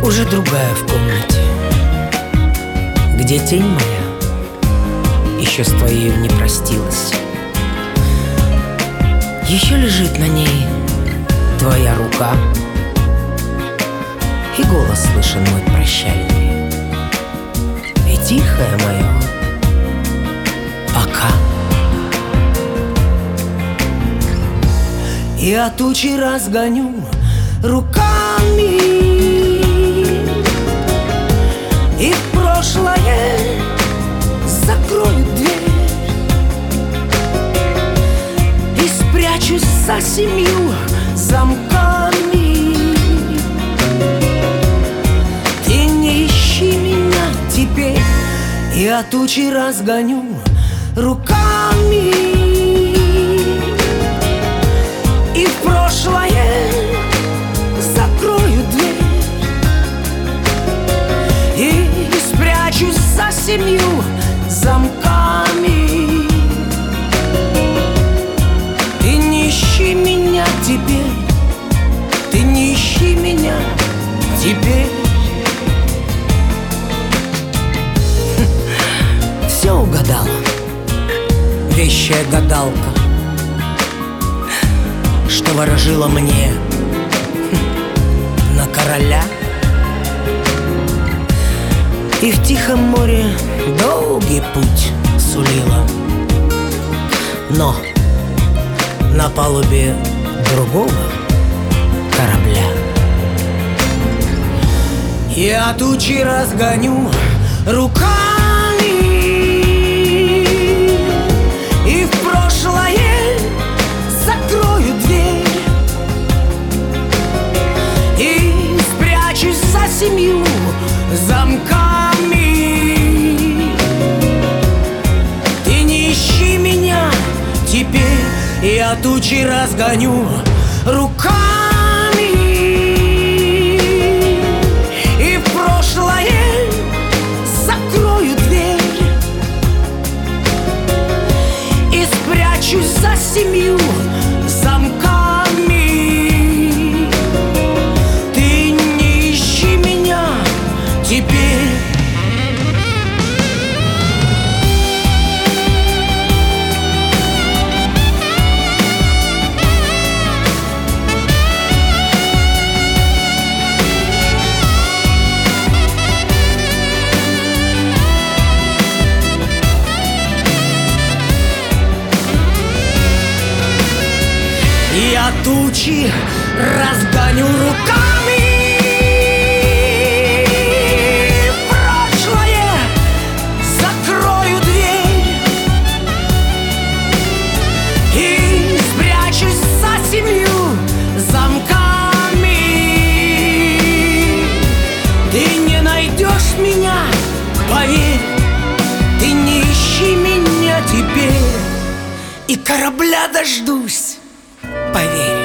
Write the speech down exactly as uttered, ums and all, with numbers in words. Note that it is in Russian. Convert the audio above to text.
Уже другая в комнате, где тень моя еще с твоей не простилась. Еще лежит на ней твоя рука, и голос слышен мой прощальный, и тихое мое пока. Я тучи разгоню руками, и в прошлое закрою дверь, и спрячусь за семью замками. Ты не ищи меня теперь, я тучи разгоню руками, и в прошлое закрою дверь, и спрячусь за семью замками. Ты не ищи меня теперь, ты не ищи меня теперь. Все угадала вещая гадалка, что ворожила мне на короля. И в тихом море долгий путь сулила, но на палубе другого корабля я тучи разгоню руками, и в прошлое закрою дверь, и спрячусь за семью замками. Ты не ищи меня теперь, я тучи разгоню руками, и в прошлое закрою дверь, и спрячусь за семью замками. Ты не ищи меня теперь. Я тучи разгоню руками, в прошлое закрою дверь, и спрячусь за семью замками. Ты не найдешь меня, поверь, ты не ищи меня теперь, и корабля дождусь, поверь.